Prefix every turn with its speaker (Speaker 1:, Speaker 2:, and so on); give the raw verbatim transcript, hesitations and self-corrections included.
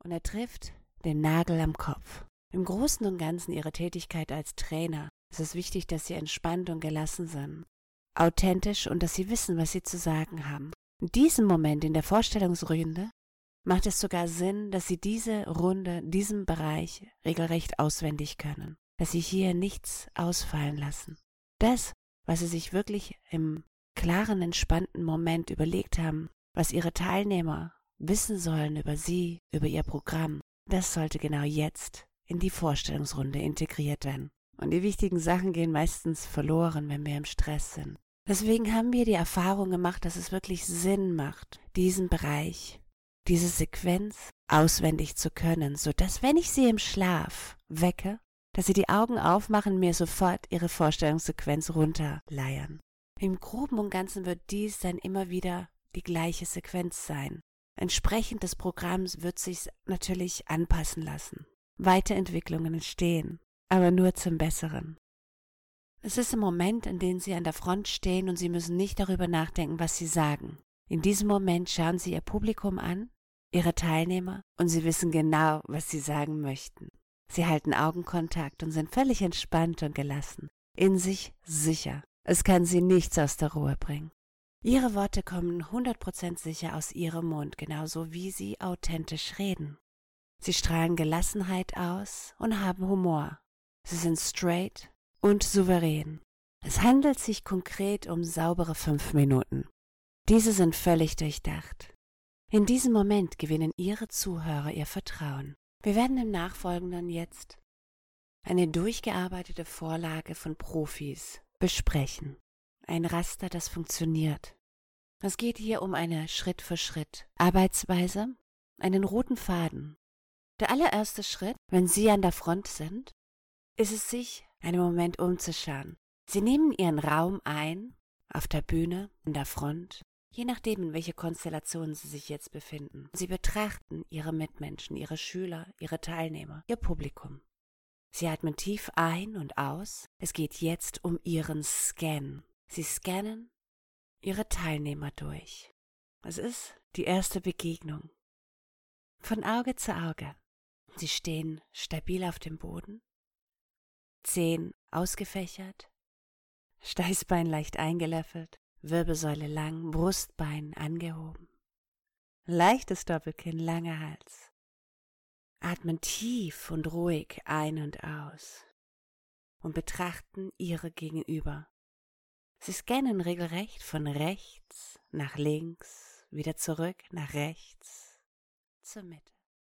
Speaker 1: und er trifft den Nagel am Kopf. Im Großen und Ganzen ihrer Tätigkeit als Trainer ist es wichtig, dass sie entspannt und gelassen sind, authentisch und dass sie wissen, was sie zu sagen haben. In diesem Moment in der Vorstellungsrunde macht es sogar Sinn, dass sie diese Runde, diesen Bereich regelrecht auswendig können, dass sie hier nichts ausfallen lassen. Das, was sie sich wirklich im klaren, entspannten Moment überlegt haben, was ihre Teilnehmer wissen sollen über sie, über ihr Programm, das sollte genau jetzt in die Vorstellungsrunde integriert werden. Und die wichtigen Sachen gehen meistens verloren, wenn wir im Stress sind. Deswegen haben wir die Erfahrung gemacht, dass es wirklich Sinn macht, diesen Bereich, diese Sequenz auswendig zu können, sodass, wenn ich sie im Schlaf wecke, dass sie die Augen aufmachen und mir sofort ihre Vorstellungssequenz runterleiern. Im Groben und Ganzen wird dies dann immer wieder die gleiche Sequenz sein. Entsprechend des Programms wird sich natürlich anpassen lassen. Weiterentwicklungen entstehen, aber nur zum Besseren. Es ist ein Moment, in dem Sie an der Front stehen und Sie müssen nicht darüber nachdenken, was Sie sagen. In diesem Moment schauen Sie Ihr Publikum an, Ihre Teilnehmer, und Sie wissen genau, was Sie sagen möchten. Sie halten Augenkontakt und sind völlig entspannt und gelassen, in sich sicher. Es kann Sie nichts aus der Ruhe bringen. Ihre Worte kommen hundert Prozent sicher aus Ihrem Mund, genauso wie Sie authentisch reden. Sie strahlen Gelassenheit aus und haben Humor. Sie sind straight und souverän. Es handelt sich konkret um saubere fünf Minuten. Diese sind völlig durchdacht. In diesem Moment gewinnen Ihre Zuhörer Ihr Vertrauen. Wir werden im Nachfolgenden jetzt eine durchgearbeitete Vorlage von Profis besprechen. Ein Raster, das funktioniert. Es geht hier um eine Schritt-für-Schritt-Arbeitsweise, einen roten Faden. Der allererste Schritt, wenn Sie an der Front sind, ist es, sich einen Moment umzuschauen. Sie nehmen Ihren Raum ein, auf der Bühne, an der Front, je nachdem, in welcher Konstellation Sie sich jetzt befinden. Sie betrachten Ihre Mitmenschen, Ihre Schüler, Ihre Teilnehmer, Ihr Publikum. Sie atmen tief ein und aus. Es geht jetzt um Ihren Scan. Sie scannen Ihre Teilnehmer durch. Es ist die erste Begegnung. Von Auge zu Auge. Sie stehen stabil auf dem Boden, Zehen ausgefächert, Steißbein leicht eingelöffelt, Wirbelsäule lang, Brustbein angehoben. Leichtes Doppelkinn, langer Hals. Atmen tief und ruhig ein und aus und betrachten Ihre Gegenüber. Sie scannen regelrecht von rechts nach links, wieder zurück nach rechts zur Mitte.